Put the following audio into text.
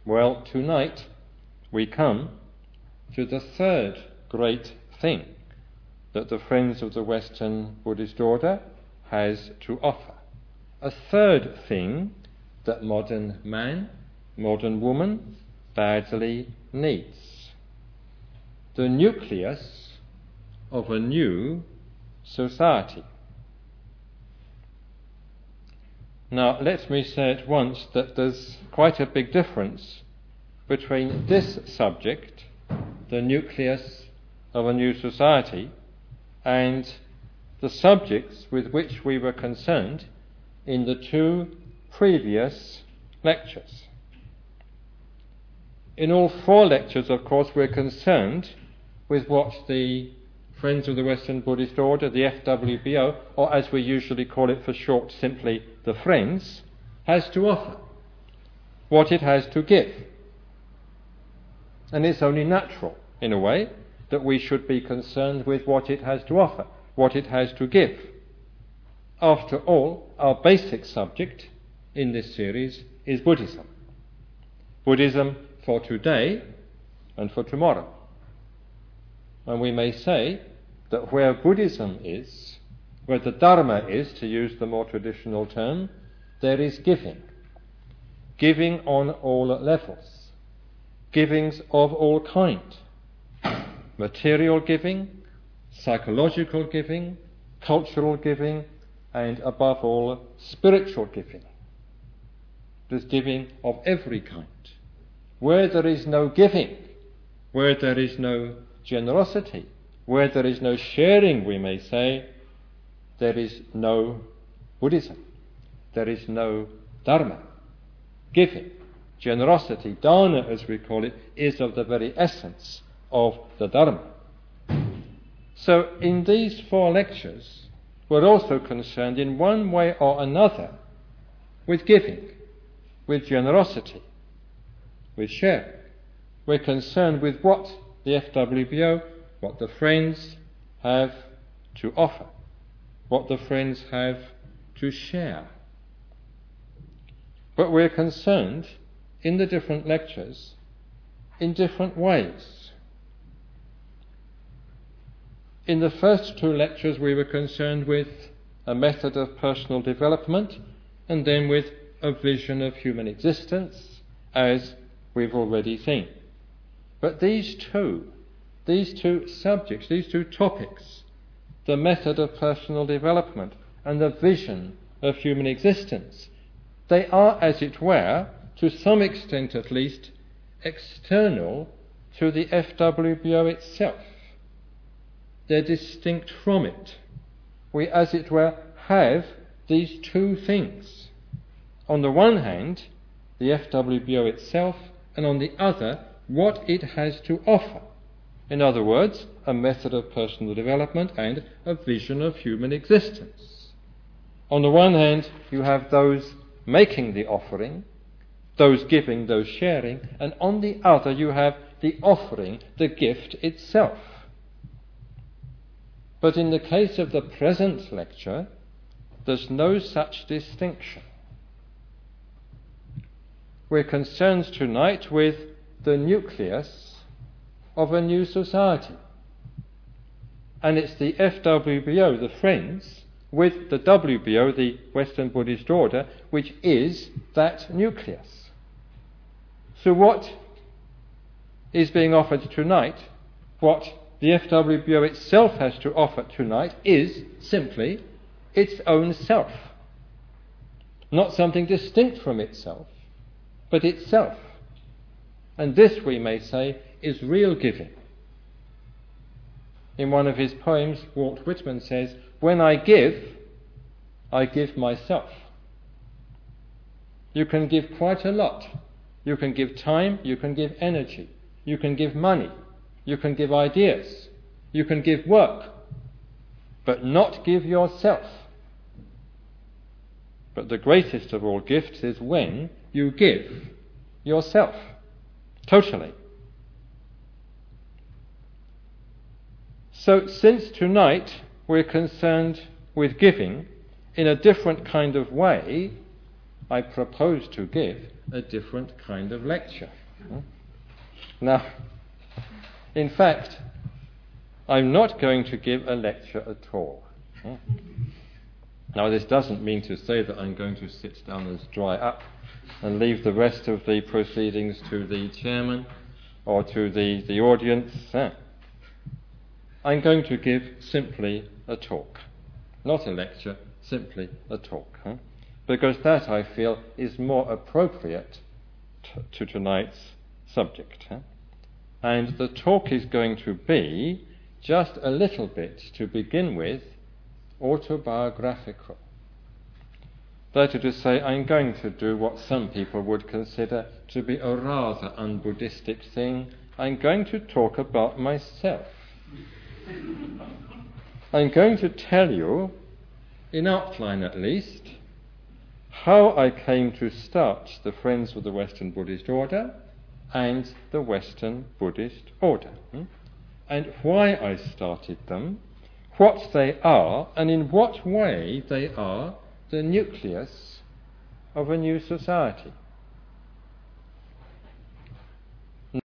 Well, tonight we come to the third great thing that the Friends of the Western Buddhist Order has to offer. A third thing that modern man, modern woman badly needs. The nucleus of a new society. Now, let me say at once that there's quite a big difference between this subject, the nucleus of a new society, and the subjects with which we were concerned in the two previous lectures. In all four lectures, of course, we're concerned with what the Friends of the Western Buddhist Order, the FWBO, or as we usually call it for short, simply the Friends, has to offer, what it has to give. And it's only natural, in a way, that we should be concerned with what it has to offer, what it has to give. After all, our basic subject in this series is Buddhism. Buddhism for today and for tomorrow. And we may say that where Buddhism is, where the Dharma is, to use the more traditional term, there is giving. Giving on all levels. Givings of all kind. Material giving, psychological giving, cultural giving, and above all, spiritual giving. There's giving of every kind. Where there is no giving, where there is no generosity, where there is no sharing, we may say, there is no Buddhism. There is no Dharma. Giving, generosity, dana as we call it, is of the very essence of the Dharma. So in these four lectures, we're also concerned in one way or another with giving, with generosity, with sharing. We're concerned with what the FWBO, what the Friends have to offer, what the Friends have to share. But we're concerned in the different lectures in different ways. In the first two lectures we were concerned with a method of personal development and then with a vision of human existence, as we've already seen. But these two subjects, these two topics, the method of personal development and the vision of human existence, they are, as it were, to some extent at least, external to the FWBO itself. They're distinct from it. We, as it were, have these two things. On the one hand, the FWBO itself, and on the other, what it has to offer. In other words, a method of personal development and a vision of human existence. On the one hand, you have those making the offering, those giving, those sharing, and on the other you have the offering, the gift itself. But in the case of the present lecture, there's no such distinction. We're concerned tonight with the nucleus of a new society. And it's the FWBO, the Friends, with the WBO, the Western Buddhist Order, which is that nucleus. So what is being offered tonight, what the FWBO itself has to offer tonight, is simply its own self. Not something distinct from itself, but itself. And this, we may say, is real giving. In one of his poems, Walt Whitman says, "When I give myself." You can give quite a lot. You can give time, you can give energy, you can give money, you can give ideas, you can give work, but not give yourself. But the greatest of all gifts is when you give yourself, totally. So since tonight we're concerned with giving in a different kind of way, I propose to give a different kind of lecture. Now, in fact, I'm not going to give a lecture at all. Now, this doesn't mean to say that I'm going to sit down and dry up and leave the rest of the proceedings to the chairman or to the audience. I'm going to give simply a talk. Not a lecture, simply a talk. Because that, I feel, is more appropriate to tonight's subject. And the talk is going to be just a little bit, to begin with, autobiographical. That is to say, I'm going to do what some people would consider to be a rather un-Buddhistic thing. I'm going to talk about myself. I'm going to tell you, in outline at least, how I came to start the Friends of the Western Buddhist Order and the Western Buddhist Order, and why I started them, what they are, and in what way they are the nucleus of a new society.